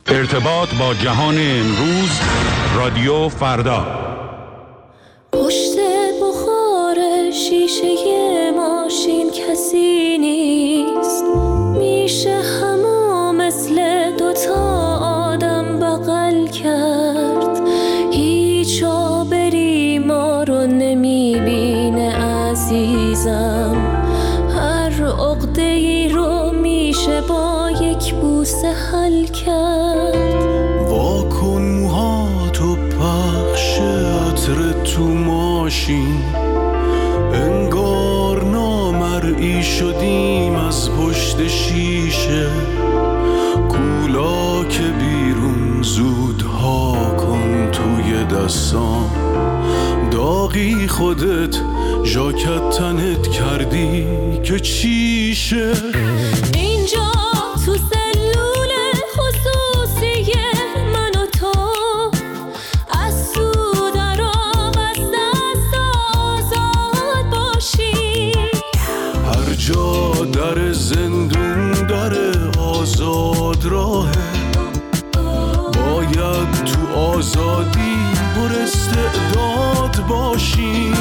ارتباط با جهان امروز، رادیو فردا. پشت بخار شیشه ماشین کسی نیست، میشه همو مثل دوتا آدم بغل کرد. هیچ آبری ما رو نمیبینه عزیزم، هر عقده‌ای رو میشه با یک بوسه حل کرد. واکن موهاتو پخش عطر تو ماشین، انگار نامرئی شدیم از پشت شیشه. کولا که بیرون زودها کن توی دستام، داغی خودت ژاکت تنت کردی که چیشه. اینجا تو سلول خصوصی من و تو، از تو در آب از دست آزاد باشی. هر جا در زندون در آزاد راهه، باید تو آزادی پر استعداد باشیم.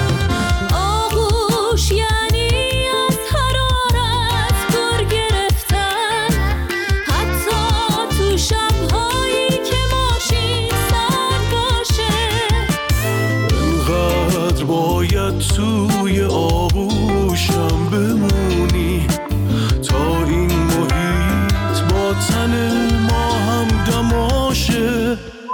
آغوش یعنی از حرارت گر گرفتن، حتی تو شب‌هایی که ماشین سرد باشه. انقدر باید توی آغوشم بمونی تا این محیط با تن ما هم دماشه.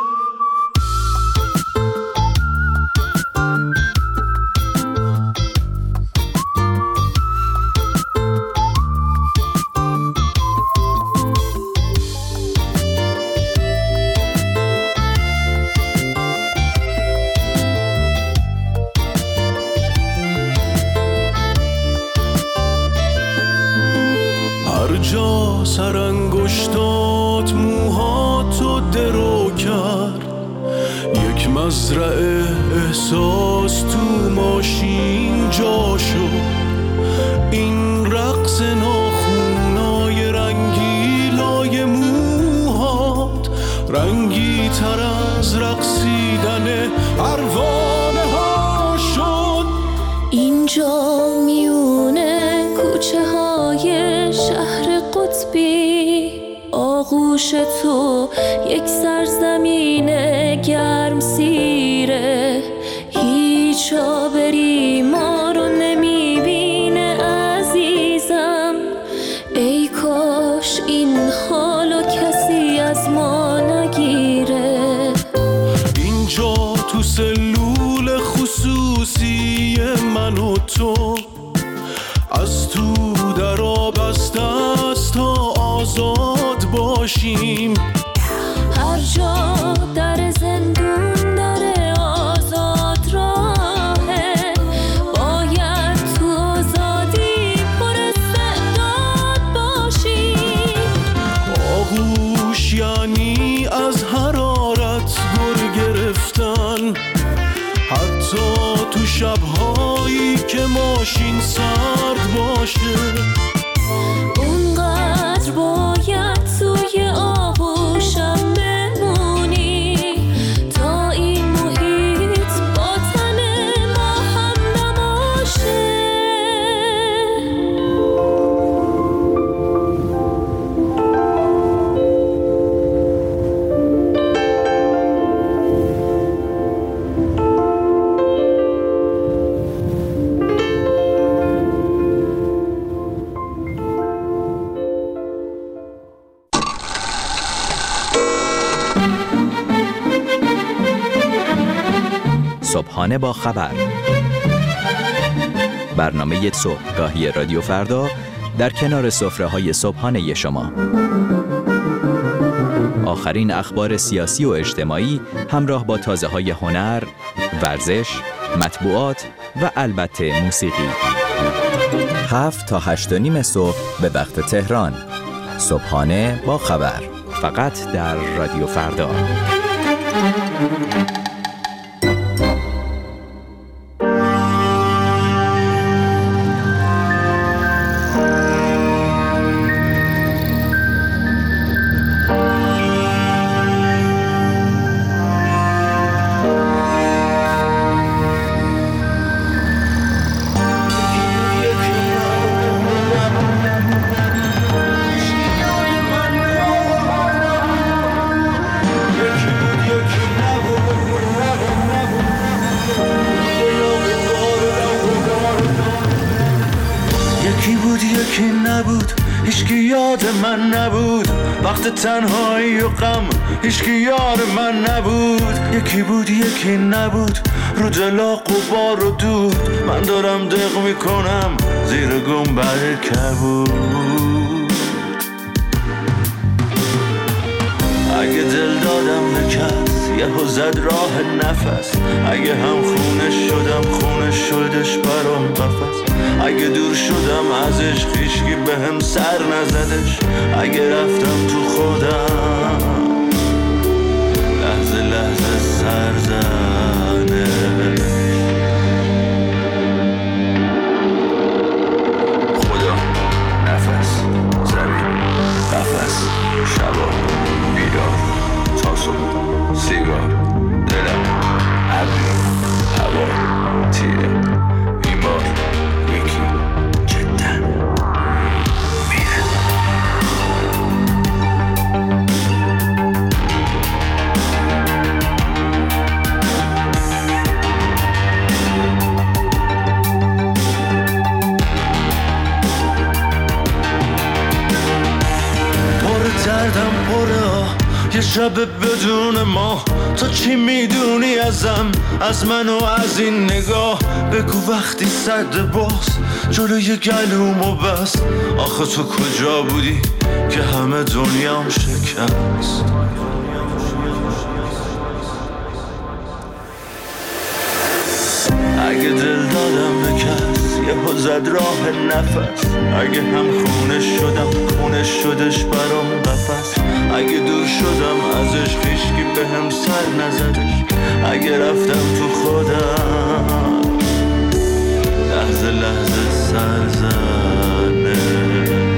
هر جا سرانگشتات موهاتو درو کرد، یک مزرعه احساس تو ماشین جا شد. این رقص ناخونای رنگیلای موهات رنگی تر از رقصیدن پروانه ها شد. اینجا میونه کوچه های شهر قطبی، آغوش تو یک سرزمین گرم سیره. هیچ آبری ما رو نمیبینه عزیزم، ای کاش این حالو کسی از ما نگیره. اینجا تو سلول خصوصی من و تو، از تو در آب از دست تا آزاد باشیم. هر جا در زندون در آزاد راهه، باید تو آزادی پر استعداد باشیم. آغوش یعنی از حرارت گر گرفتن، حتی تو شب‌هایی که ماشین سرد باشه. اونقدر باید توی آغوشم بمونی تا این محیط با تن ما هم نباشه. صبحانه با خبر، برنامه صبحگاهی رادیو فردا در کنار سفره‌های صبحانه شما. آخرین اخبار سیاسی و اجتماعی همراه با تازه‌های هنر، ورزش، مطبوعات و البته موسیقی. 7 تا 8:30 صبح به وقت تهران. صبحانه با خبر، فقط در رادیو فردا. یاد من نبود، وقت تنهایی و غم هیچکی یار من نبود. یکی بود یکی نبود، رو دلا غبار و دود. من دارم دق میکنم زیر گنبد کبود. اگه دل دادم به کس یهو زد راه نفس، اگه هم خونش شدم خونش شدش برام قفس. اگه دور شدم ازش هیچکی بهم سر نزدش، اگه رفتم تو خودم لحظه لحظه سر زنش. خدا، نفس، زمین، قفس، شبا، بیدار، تا صبح، سیگار، دلم، ابری، هوا، تیره، بیمار، یکی جدا میره. پر دردم پره یه شب بدون ما. تو چی میدونی ازم، از من و از این نگاه؟ بگو وقتی صد باز جلوی گلومو بست. آخه تو کجا بودی که همه دنیام شکست؟ اگه دل دادم به کس یهو زد راه نفس، اگه هم خونش شدم خونش شدش برام قفس. اگه دور شدم ازش هیچکی بهم سر نزدش، اگه رفتم تو خودم لحظه لحظه سر زنش.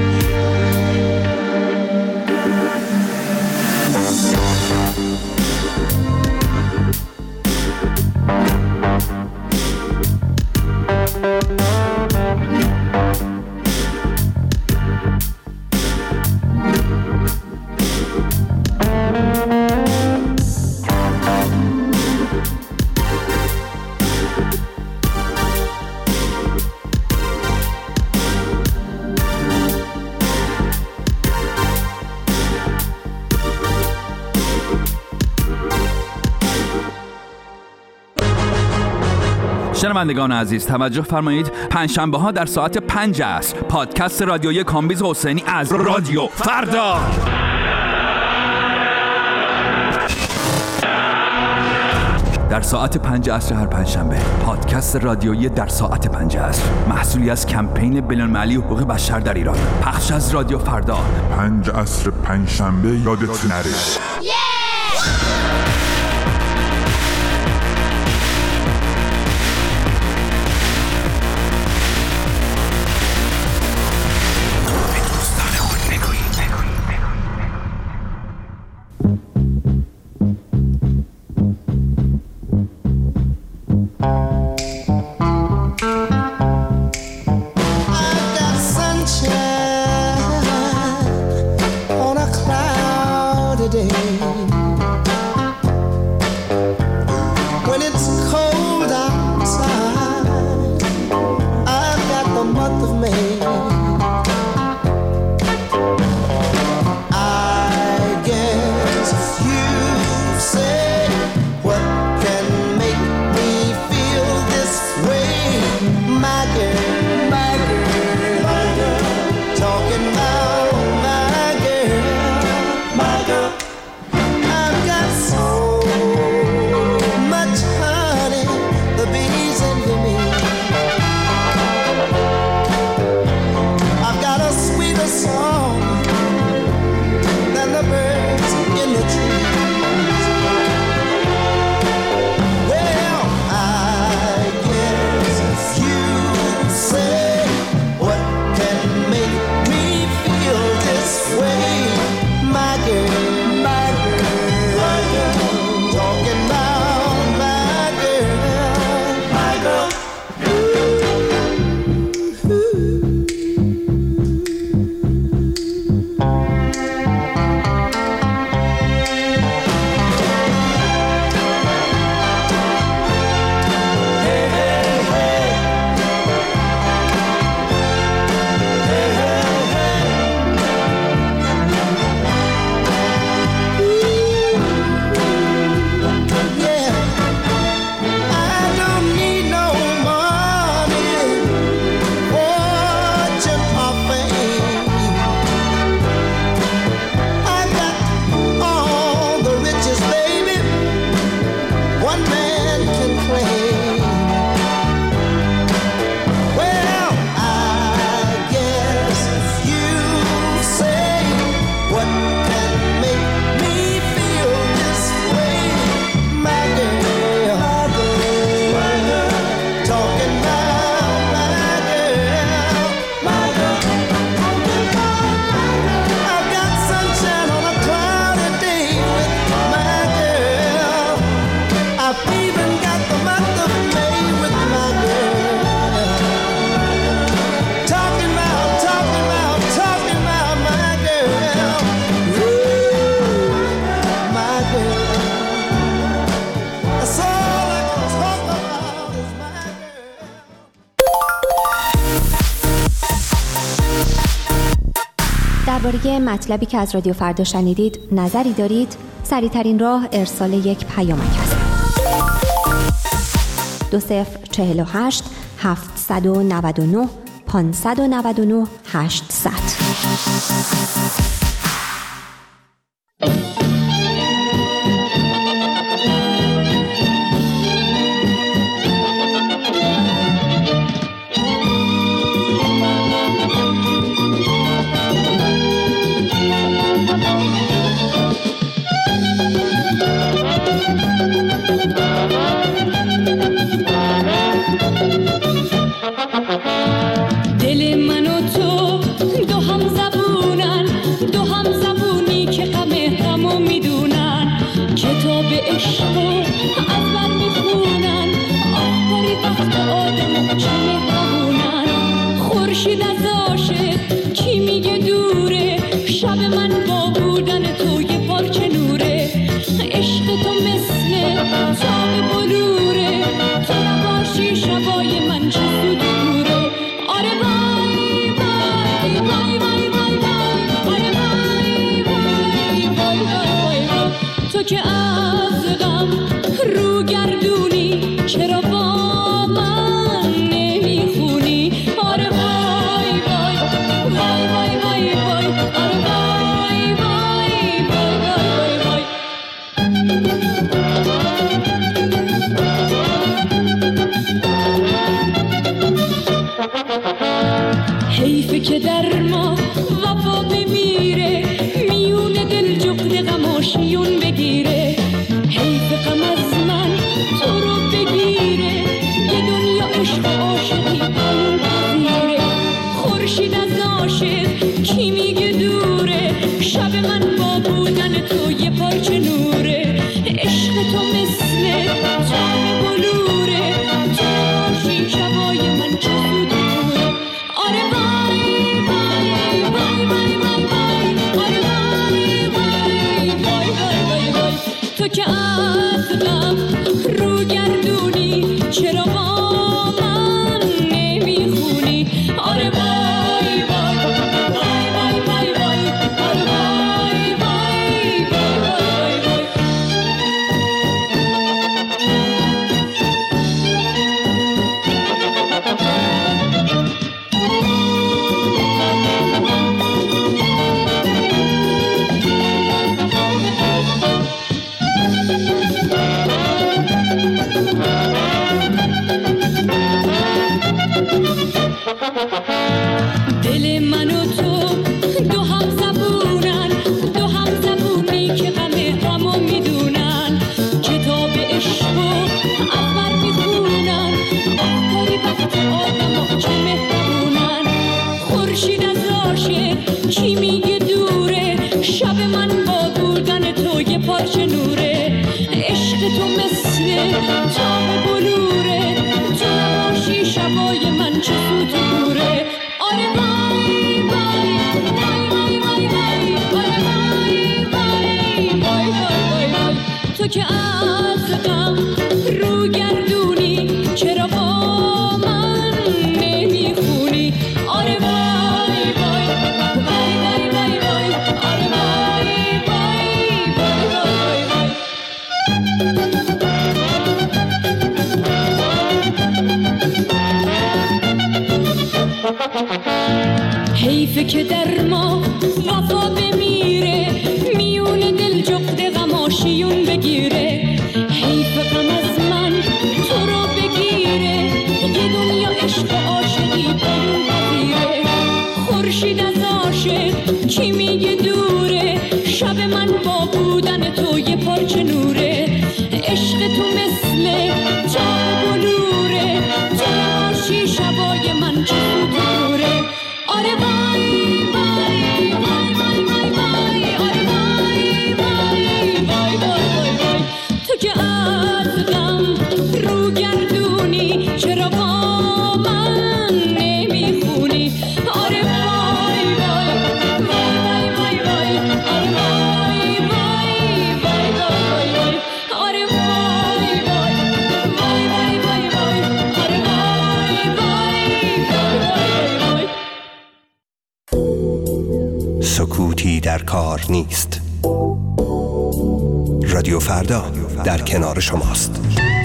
شنوندگان عزیز توجه فرمایید، پنجشنبه ها در ساعت 5 عصر پادکست رادیویی کامبیز حسینی از رادیو فردا. در ساعت 5 عصر هر پنجشنبه پادکست رادیویی در ساعت 5 عصر، محصولی از کمپین بین‌المللی حقوق بشر در ایران، پخش از رادیو فردا. 5 عصر پنجشنبه یادت نره. On a cloudy day, مطلبی که از رادیو فردا شنیدید نظری دارید؟ سریع‌ترین راه ارسال یک پیامک است. 2048 799 599 800. حیفه که در ما وفا بمیره، میون دل جغد غماشیون بگیره. حیف غم از من تو رو بگیره، یه دنیا عشق و عاشقی اون پذیره. خورشید از عاشق کی میگه دوره، شب من با بودن تو یه پارچه نوره. عشق تو مثل تاب بلوره، تو باشی شبای من چه سود دوره. آره وای وای وای وای وای وای، آره وای وای وای وای وای. تو که از غم رو گردونی، چرا با من نمیخونی؟ آره وای وای وای وای وای وای، آره وای وای وای وای وای. دل من و تو دو هم زبونن، دو هم زبونی که غمو میدونن. کتاب عشق و اول میخونن، آخری وقت آدم چه مهربونن. خورشید از عاشق کی میگه دوره، شب من با بودن تو یه پارچه نوره. عشق تو مثل تاب بلوره، تو نباشی شبای من چه سود دوره. آره وای وای وای وای وای، آره وای وای وای وای وای. تو که از غم رو گردونی، چرا با من نمیخونی؟ آره وای وای وای وای وای وای، آره وای وای وای وای وای. حیفه که در ما وفا بمیره، میون دل جغد غماشیون بگیره. حیف غم از من تو رو بگیره، یه دنیا عشق و عاشقی برون پذیره. خورشید از عاشق کی میگه دوره، شب من با بودن تو یه پارچه نوره. عشق تو مثل تاب بلوره، تو نباشی شبای من چه سود دوره. آره وای وای وای وای وای وای، آره وای وای وای وای وای. تو که از غم رو گردونی، چرا با من نمیخونی؟ آره وای وای وای وای وای، آره وای وای وای وای وای. آره وای وای وای وای در کار نیست. رادیو فردا در کنار شماست.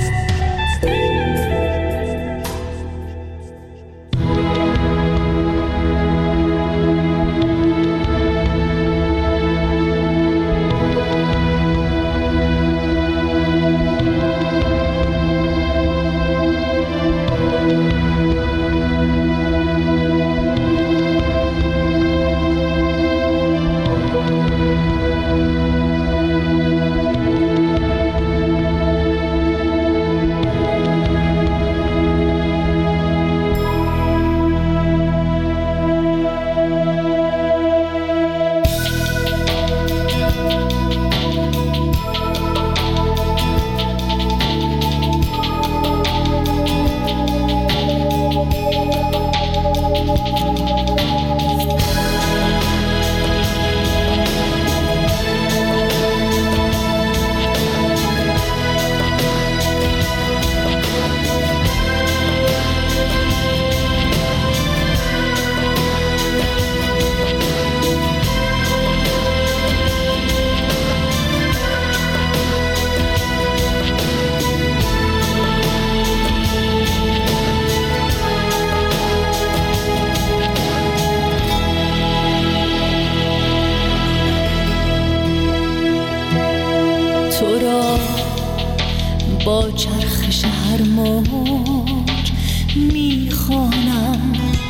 با چرخش هر موج میخوانم،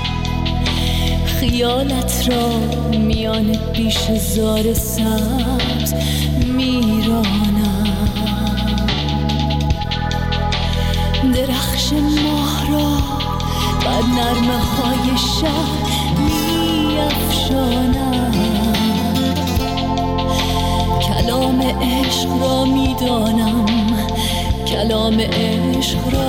خیالت را میان بیش زار سبز میرانم، درخش ماه را بر نرمه های شب میافشانم، کلام عشق را میدانم، کلام عشق را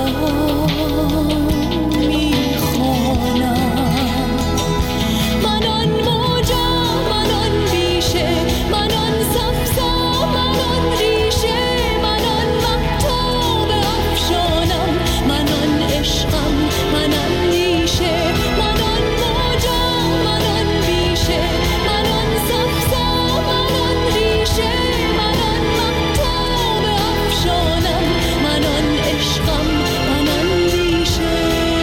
میخوانم. من آن موجم، من آن بیشه، من آن سبزم، من آن ریشه، من آن مهتاب افشانم، من آن عشقم، من آن نیشه، من آن موجم، من آن بیشه، من آن سبزم، من آن ریشه، من آن مهتاب افشانم، من آن عشقم، من آن ریشه.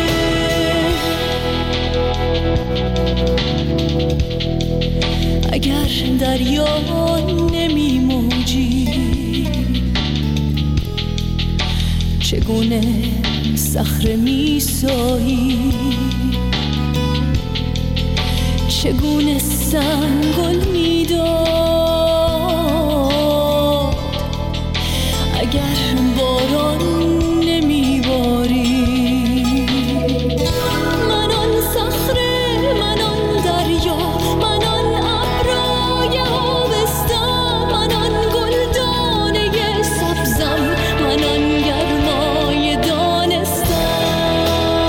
اگر دریا نمی موجی، چگونه صخره می سایی، چگونه سنگل می داد اگر باران نمی باری. من آن صخره، من آن دریا، من آن ابرای آبستان، من آن گلدانه سبزم، من آن گرمای دانستان.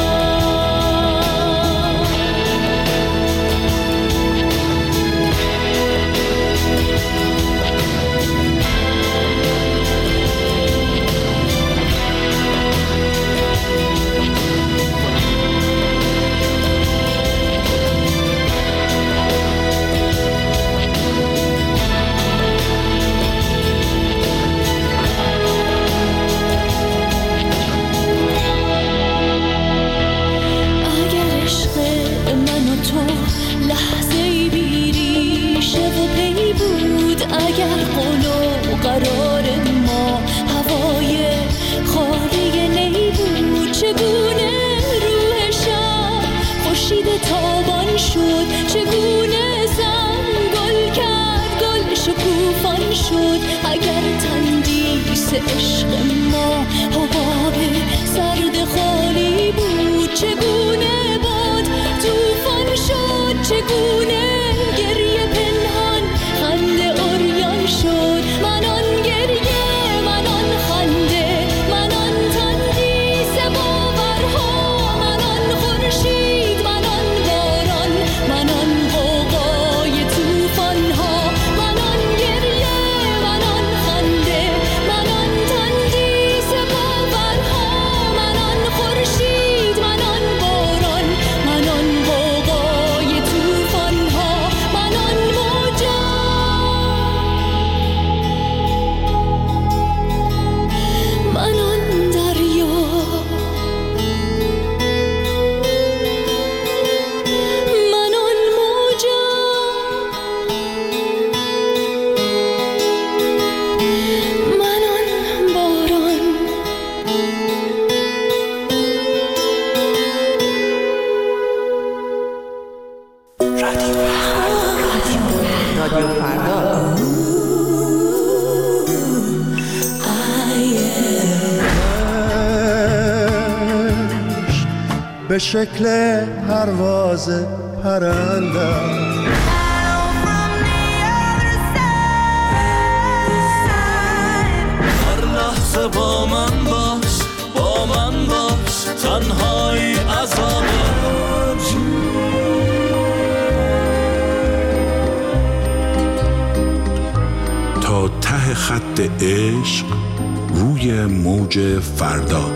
اگر عشق من و تو لحظه‌ای بی ریشه و پی بود، اگر قول و قرار ما هوای خالی نی بود، چگونه روح شب خورشید تابان شد، چگونه زنگل کرد گل شکوفان شد. اگر تندیس عشق ما حباب سرد خالی بود، چگونه باد طوفان شد، چگونه گریه پنهان خنده عریان شد. من آن گریه، من آن خنده، من آن تندیس باورها، من آن خورشید، من آن باران، من آن غوغای طوفانها. من آن گریه، من آن خنده، من آن تندیس باورها، به شکل پرواز پرندم. هر لحظه با من باش، با من باش، تنهایی عذابه. تا ته خط عشق روی موج فردا.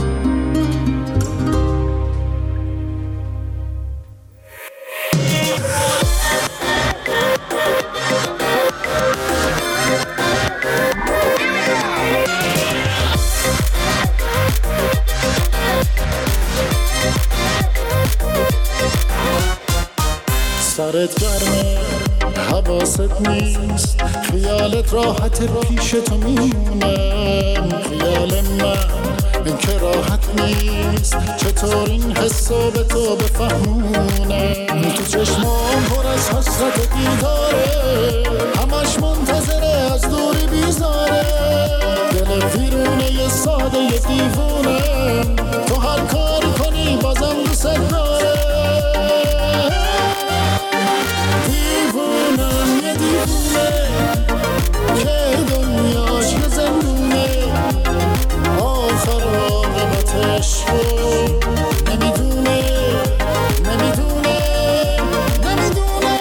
سرت گرمه حواست نیست، خیالت راحت پیش تو میمونم. خیال من که راحت نیست، چطور این حسو به تو بفهمونم. تو چشمام پر از حسرت دیداره، همش منتظره از دوری بیزاره. دل ویرونه یه ساده یه دیوونم، تو هر کاری کنی بازم دوست داره. دیوونم یه دیوونه که دنیاش یه زندونه، آخر عاقبتش رو نمیدونه، نمیدونه، نمیدونه.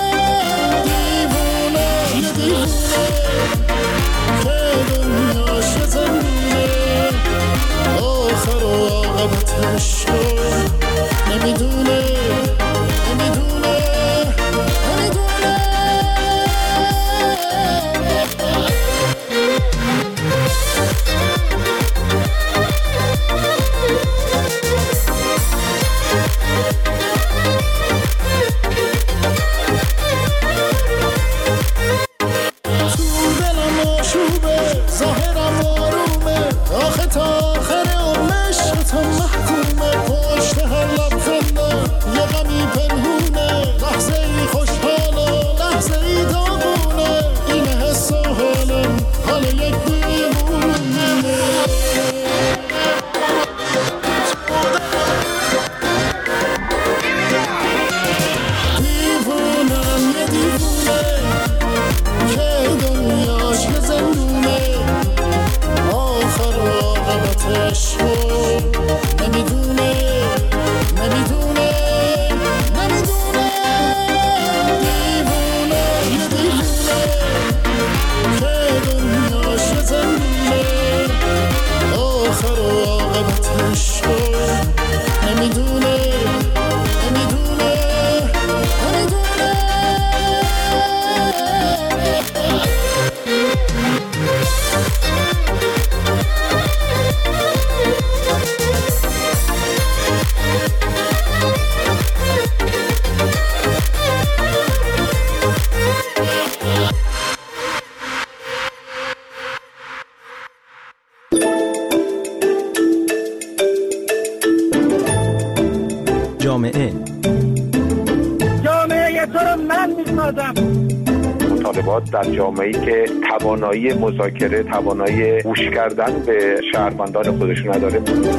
دیوونه یه دیوونه که دنیاش یه زندونه، آخر عاقبتش رو نمیدونه، نمیدونه. جامعه تو رو من میسازم. مطالبات در جامعه‌ای که توانایی مذاکره، توانایی گوش کردن به شهروندان خودشون نداره.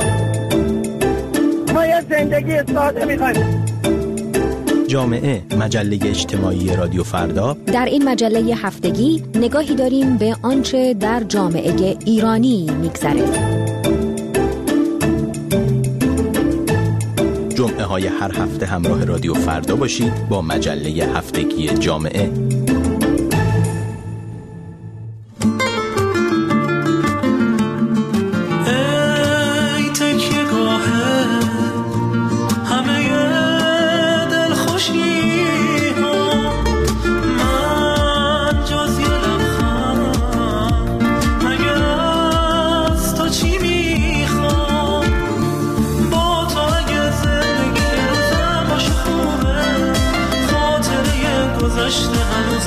ما یه زندگی ساده می‌خوایم. جامعه، مجله اجتماعی رادیو فردا. در این مجله هفتگی نگاهی داریم به آنچه در جامعه ایرانی میگذره. جمعه های هر هفته همراه رادیو فردا باشید با مجله هفتگی جامعه. هنوز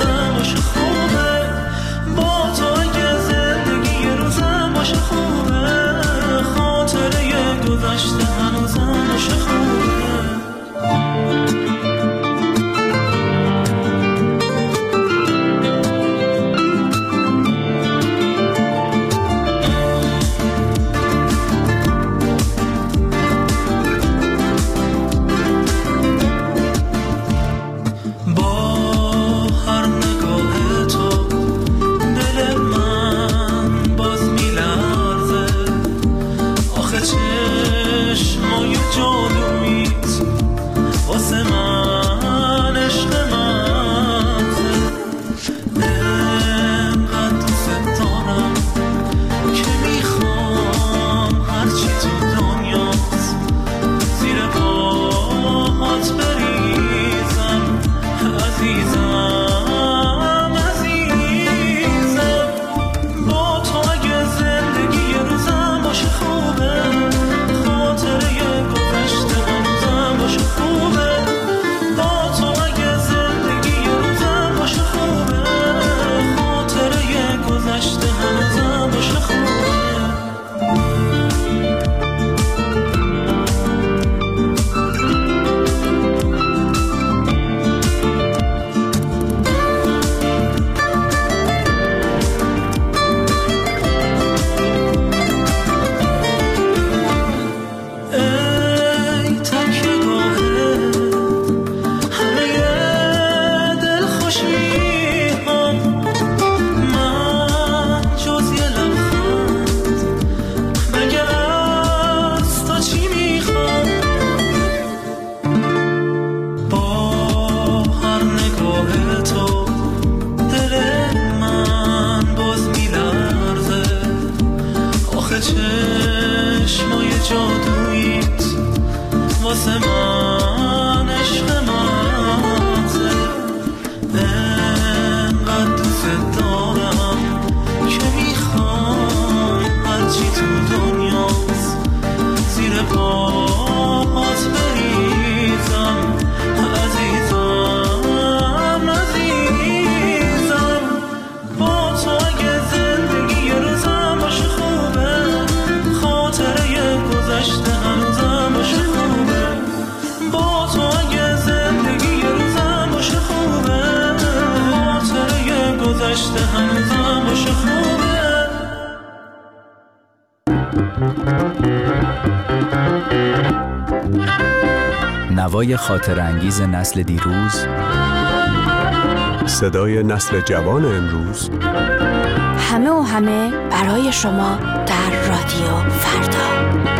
خاموش خوبه. نوای خاطر انگیز نسل دیروز، صدای نسل جوان امروز، همه و همه برای شما در رادیو فردا.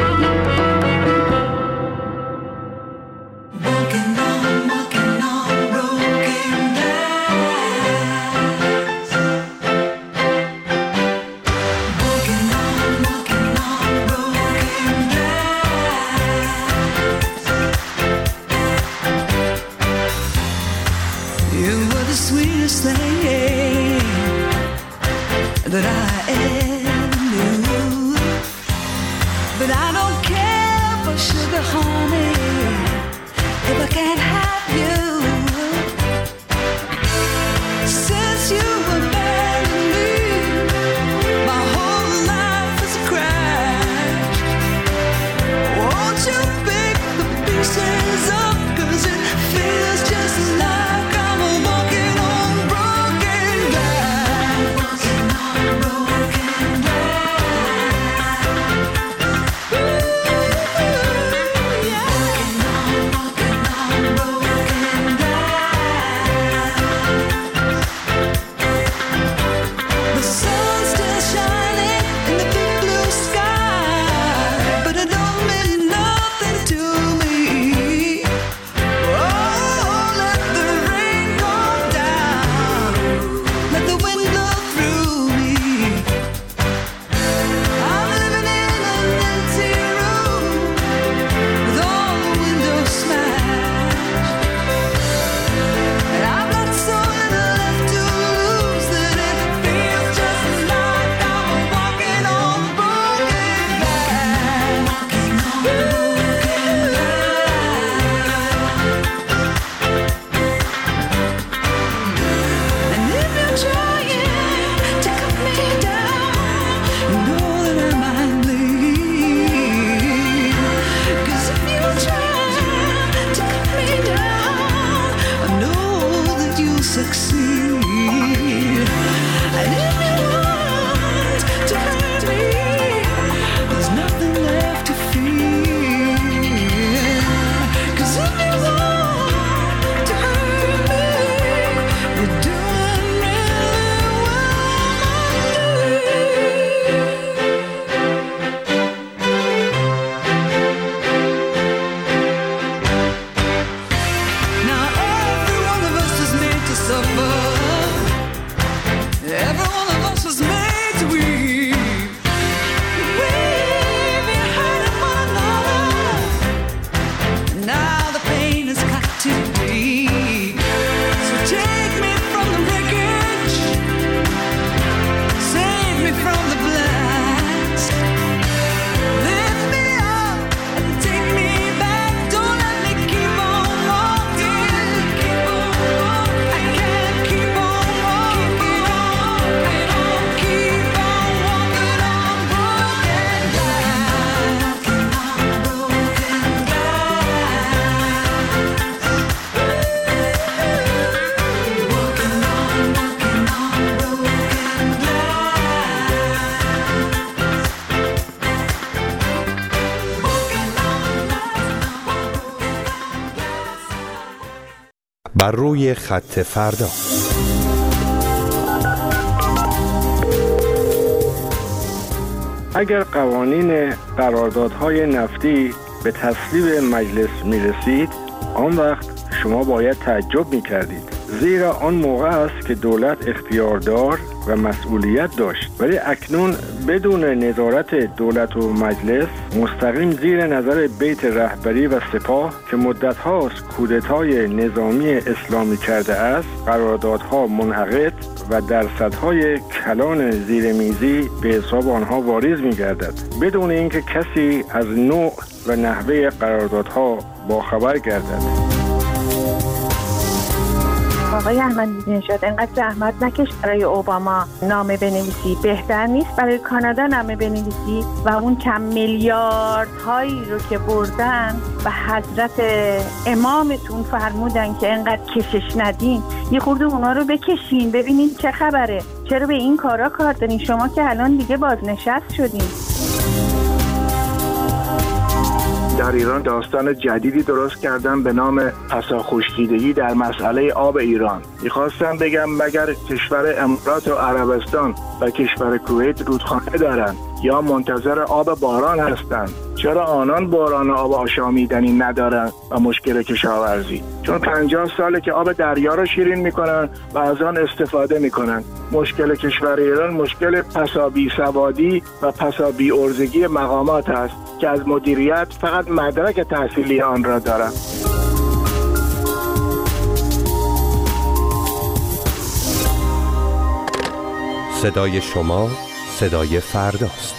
That I ever knew, but I don't care for sugar, honey, if I can't have you. Since you abandoned me, my whole life is a crash. Won't you pick the pieces up, 'cause it feels just like I'm walking on broken glass. بر روی خط فردا. اگر قوانین قراردادهای نفتی به تصویب مجلس می‌رسید، آن وقت شما باید تعجب می‌کردید، زیرا آن موقع است که دولت اختیاردار و مسئولیت داشت. ولی اکنون بدون نظارت دولت و مجلس، مستقیم زیر نظر بیت رهبری و سپاه که مدت هاست کودتای نظامی اسلامی کرده است، قراردادها منعقد و درصدهای کلان زیرمیزی به حساب آنها واریز می‌گردد، بدون اینکه کسی از نوع و نحوه قراردادها باخبر گردد. آقای احمدی نژاد، انقدر زحمت نکش برای اوباما نامه بنویسی. بهتر نیست برای کانادا نامه بنویسی و اون چند میلیاردهایی رو که بردن و حضرت امامتون فرمودن که انقدر کشش ندین، یه خورده اونا رو بکشین ببینین چه خبره. چرا به این کارا کار دارین؟ شما که الان دیگه بازنشست شدین. در ایران داستان جدیدی درست کردن به نام پساخشکیدگی در مسئله آب ایران. میخواستم بگم مگر کشور امارات و عربستان و کشور کویت رودخانه دارن یا منتظر آب باران هستند؟ چرا آنان باران آب آشامیدنی ندارن و مشکل کشاورزی؟ چون 50 ساله که آب دریا رو شیرین میکنن و از آن استفاده میکنن. مشکل کشور ایران مشکل پسابی سوادی و پسابی ارزگی مقامات است که از مدیریت فقط مدرک تحصیلی آن را دارند. صدای شما صدای فرداست.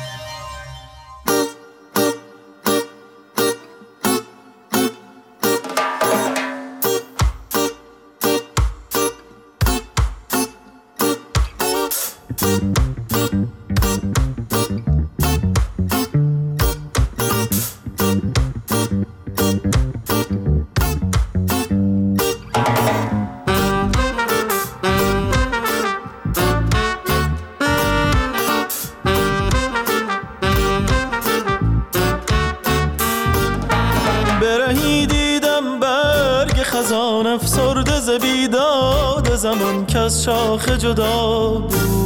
افسرده ز بیداد زمان که از شاخ جدا بود.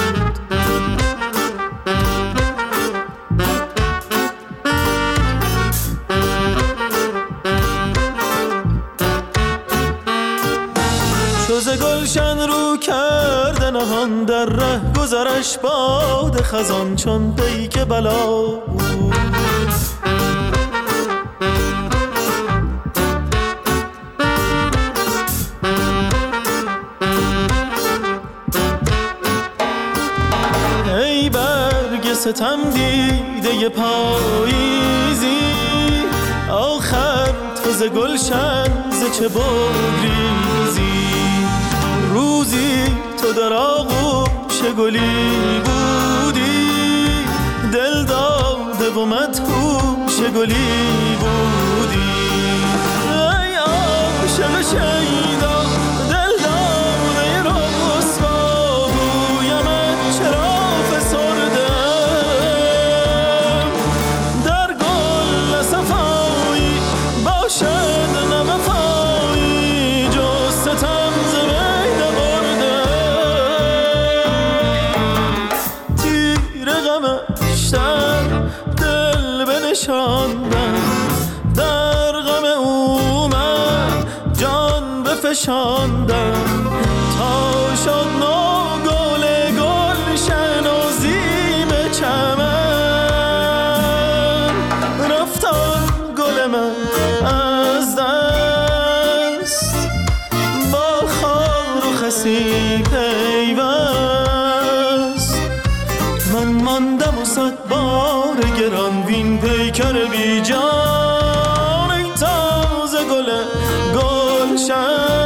چو ز گلشن رو کرده نهان در ره گذرش باد خزان چون پیک بلا بود. ستم دیده پاییزی آخر تو ز گلشن ز چه بگریزی. روزی تو در آغوش گلی بودی دل داده و مدهوش گلی بودی. ای عاشق شیدا دل داده رسوا گویمت چرا در غم او من جان بفشاندم تا شد نو گل گلشن و زیب چمن. رفتان گل من از دست با خار و خسی پیوست. من ماندم و صد بار گران وین پیکر بی جان. ای تازه گل گلشن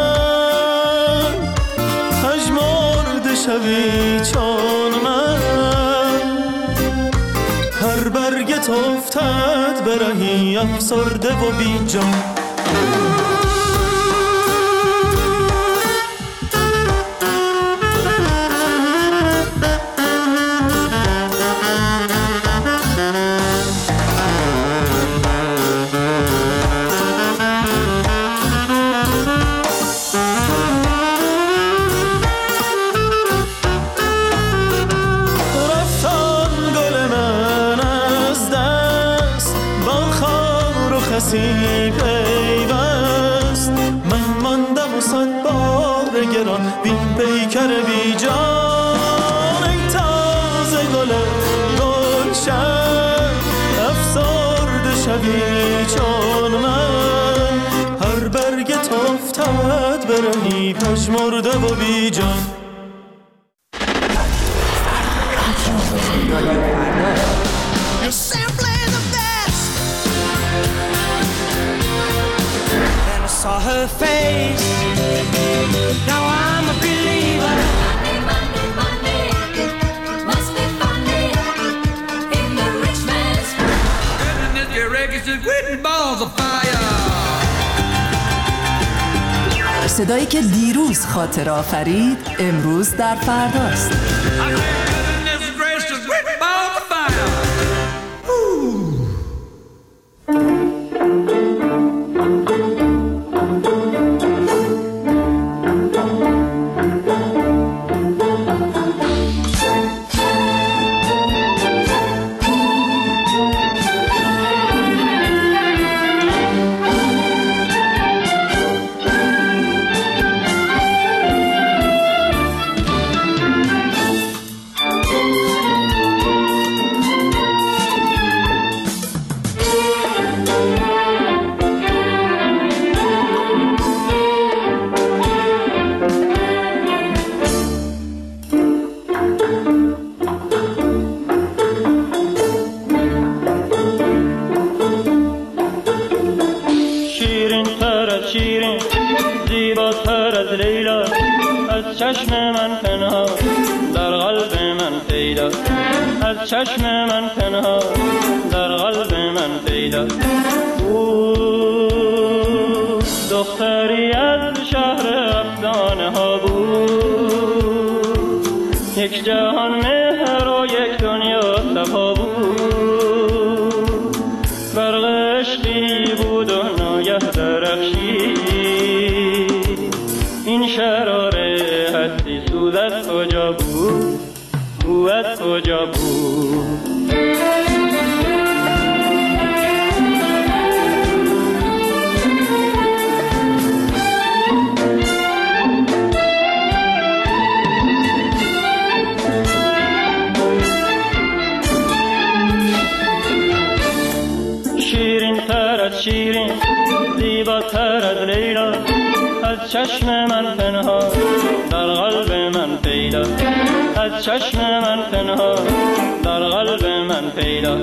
پژمرده شوی چون من. هر برگت افتد برهی افسرده و بی جان. پیوست من ماندم و صد بار گران بین پیکر بی جان. ای تازه گل گلشن افسرده شوی چون من. هر برگت افتد برهی پژمرده و بی جان. Saw her face. Now I'm a believer. Money, money, money. Must be funny in the rich man's world. And this reggae is with balls of fire. صدایی که دیروز خاطره آفرید امروز در فرداست. چشم من پنهان در قلب من پیدا، از چشم من پنهان در قلب من پیدا. او دختری از شهر افسانه ها بود، یک جهان مهر و یک دنیا صفا بود. برق عشقی بود و ناگه درخشید، این شراره هستی سوز از کجا بود، او از کجا بود. شیرین تر از شیرین، زیباتر از لیلا، از چشم من پنهان در قلب من پیدا، از چشم من پنهان در قلب من پیدا.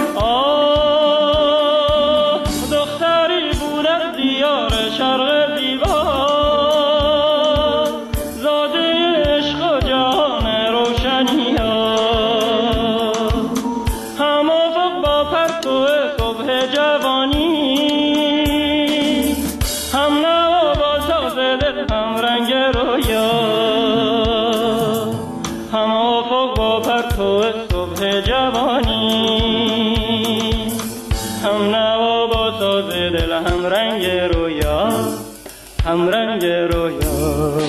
آه دختری بود از دیار شرق زیبا، زاده عشق و جهان روشنی‌ها، هم افق با پرتو صبح جوانی، هم نوا با ساز دل، هم رنگ رویا، هم افق با پرتو صبح جوانی، هم نوا با ساز دل، هم رنگ رویا، هم رنگ رویا.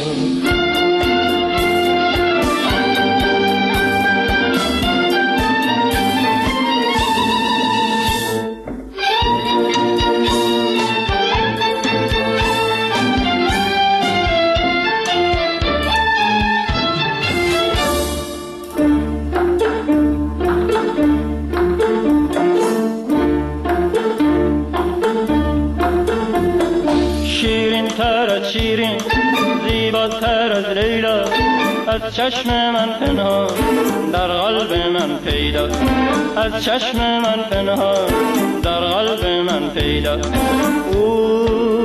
شیرین زیباتر از لیلا، از چشم من پنهان در قلب من پیدا، از چشم من پنهان در قلب من پیدا. او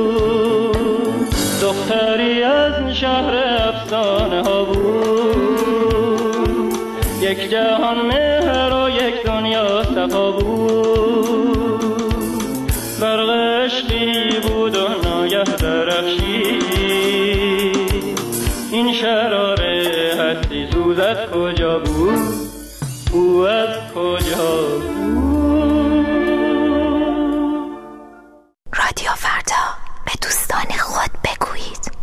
دختری از شهر افسانه ها بود، یک جهان مهر و یک دنیا صفا بود. برق عشقی بود و ناگه درخشید، این شراره هستی سوز از کجا بود، او از کجا بود. رادیو فردا، به دوستان خود بگویید.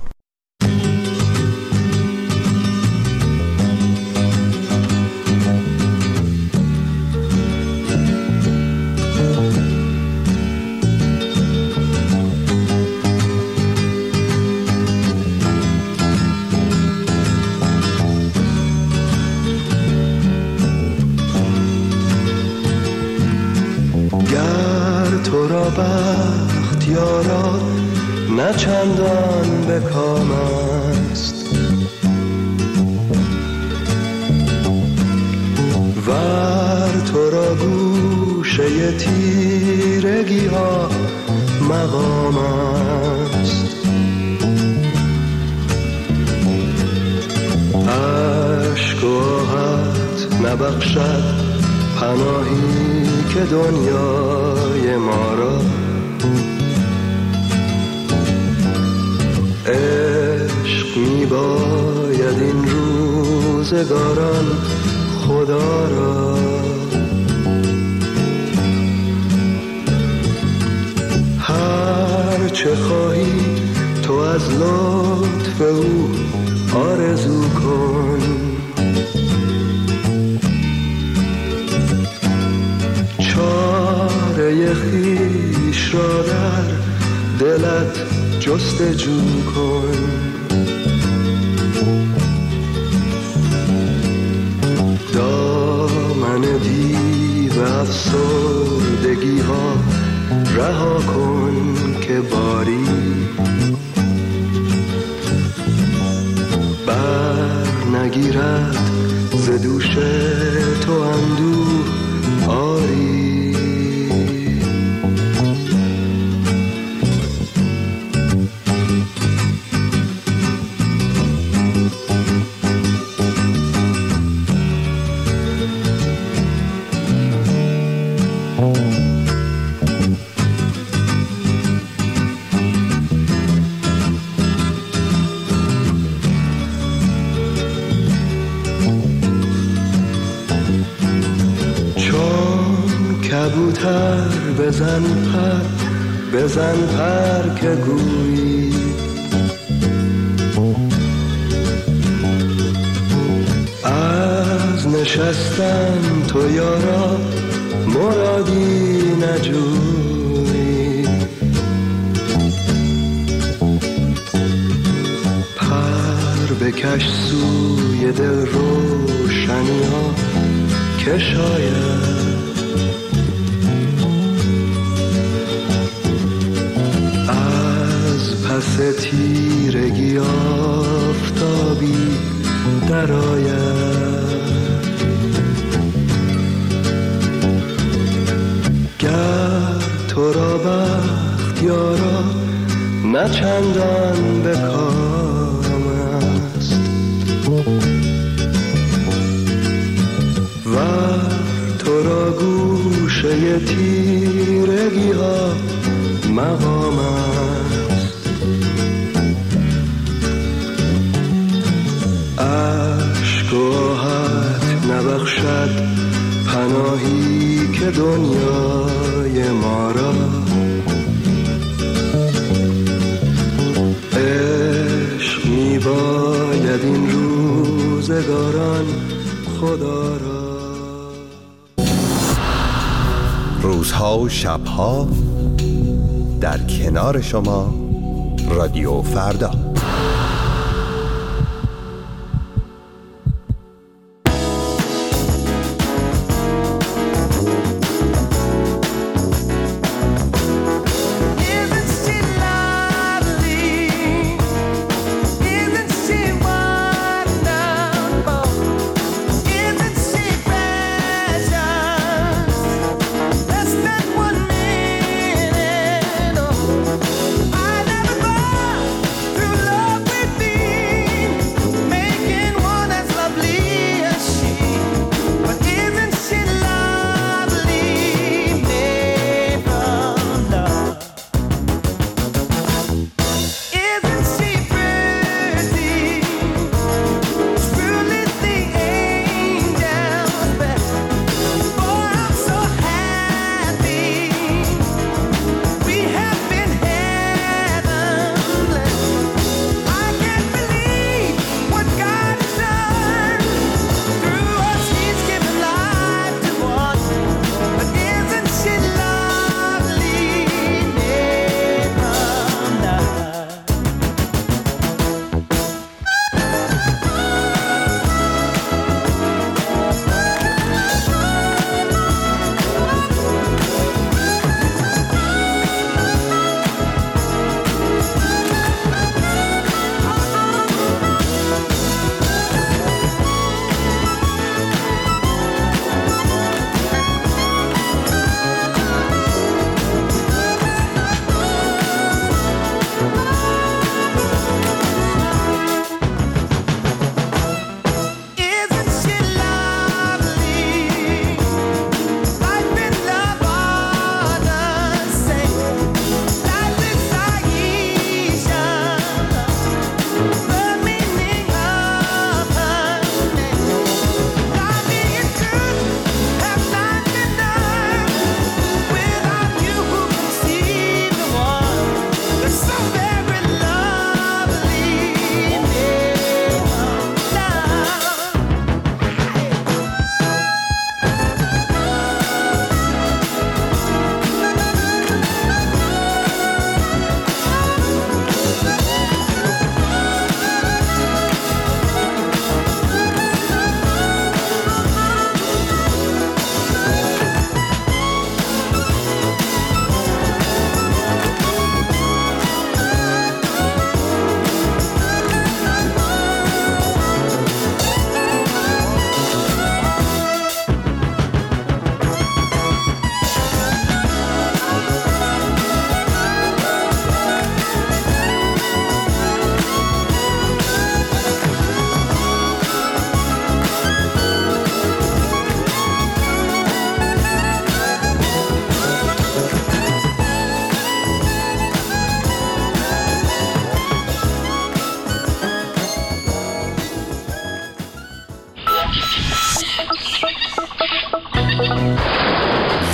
تو را بخت یارا نه چندان به کام است، ور تو را گوشه تیرگی ها مقام است. عشق و آهت نبخشد پناهی که دنیای ما را، عشق میباید این روزگاران خدا را. هر چه خواهی تو از لطف او آرزو کن، چاره خویش را در دلت جستجو کن. دامن دیو افسردگی ها رها کن که باری بر نگیرد ز دوش تو اندوه آری. کبوتر بزن پر که گویی، از نشستن تو یارا مرادی نجویی. پر بکش سوی دل روشنی ها که شاید پس تیرگی آفتابی درآید. گر تو را بخت یارا نه چندان به کام است، ور تو را گوشه تیرگی ها مقام است. عشق و آهت نبخشد پناهی که دنیای ما را. عشق میباید این روزگاران خدا را. روزها و شبها در کنار شما رادیو فردا. Through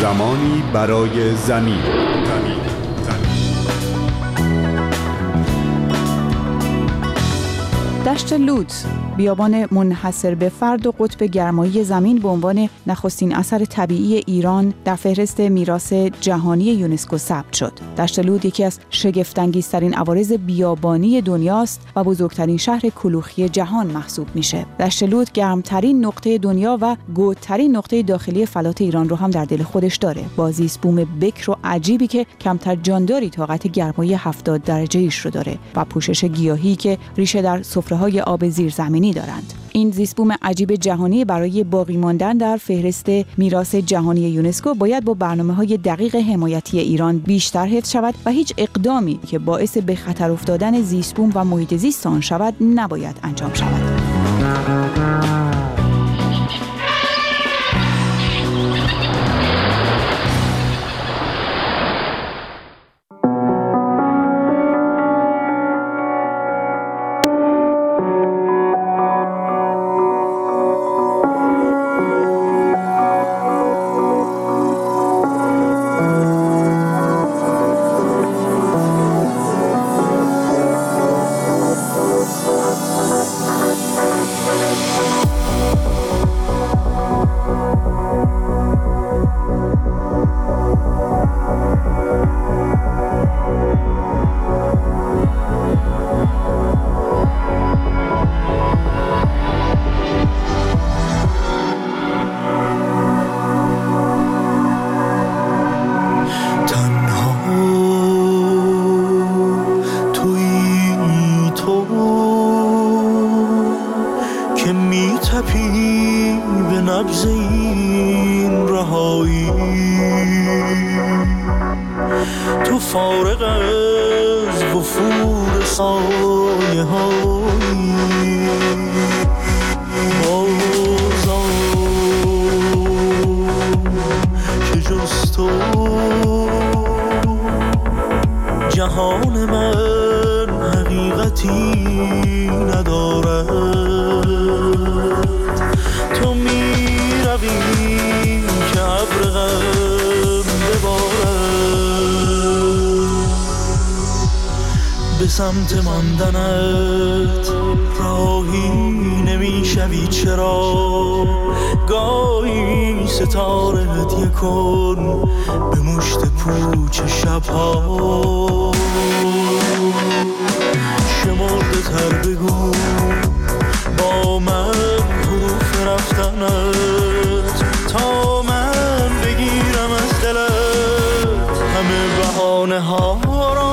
زمانی برای زمین. دشت لوت، بیابان منحصر به فرد و قطب گرمایی زمین به عنوان نخستین اثر طبیعی ایران در فهرست میراث جهانی یونسکو ثبت شد. دشت لوت یکی از شگفت‌انگیزترین عوارض بیابانی دنیاست و بزرگترین شهر کلوخی جهان محسوب میشه. دشت لوت گرمترین نقطه دنیا و گودترین نقطه داخلی فلات ایران رو هم در دل خودش داره. با زیست بوم بکر و عجیبی که کمتر جانداری طاقت گرمایی 70 درجه‌ایش رو داره و پوشش گیاهی که ریشه در سفره‌های آب زیرزمینی دارند. این زیستبوم عجیب جهانی برای باقی ماندن در فهرست میراث جهانی یونسکو باید با برنامه‌های دقیق حمایتی ایران بیشتر حفظ شود و هیچ اقدامی که باعث به خطر افتادن زیستبوم و محیط زیست آن شود نباید انجام شود. جهان من حقیقتی ندارد، تو می روی که ابر غم ببارد. به سمت ماندنت راهی نمی شوی چرا؟ گاهی ستاره هدیه کن به مشت پوچ شبها. شمرده تر بگو با من حروف رفتنت تا من بگیرم از دلت همه بهانه ها را.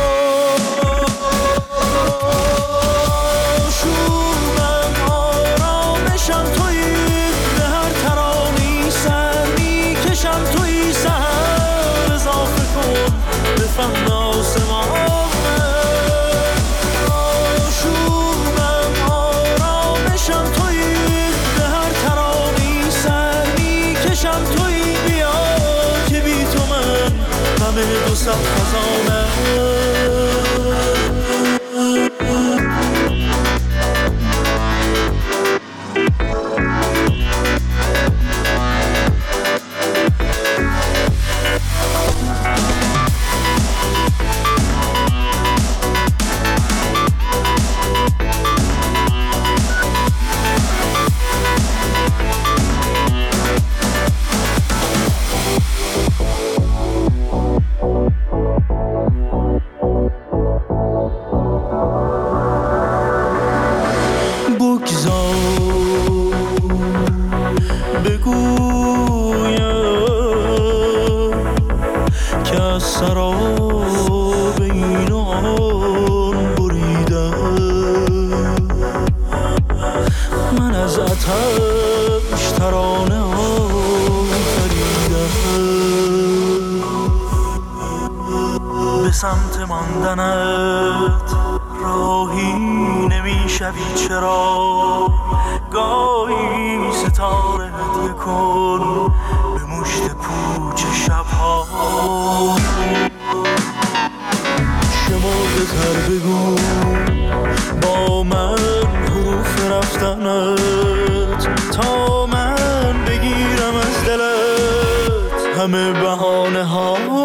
شومم آرامشم تویی، به هر ترانی سر میکشم تویی. سهر اضافه کن به فهم آسمان. دو صد خزانه سمت ماندنت راهی نمی شوی چرا؟ گاهی ستاره هدیه کن به مشت پوچ شبها. شمرده تر بگو با من حروف رفتنت تا من بگیرم از دلت همه بهانه ها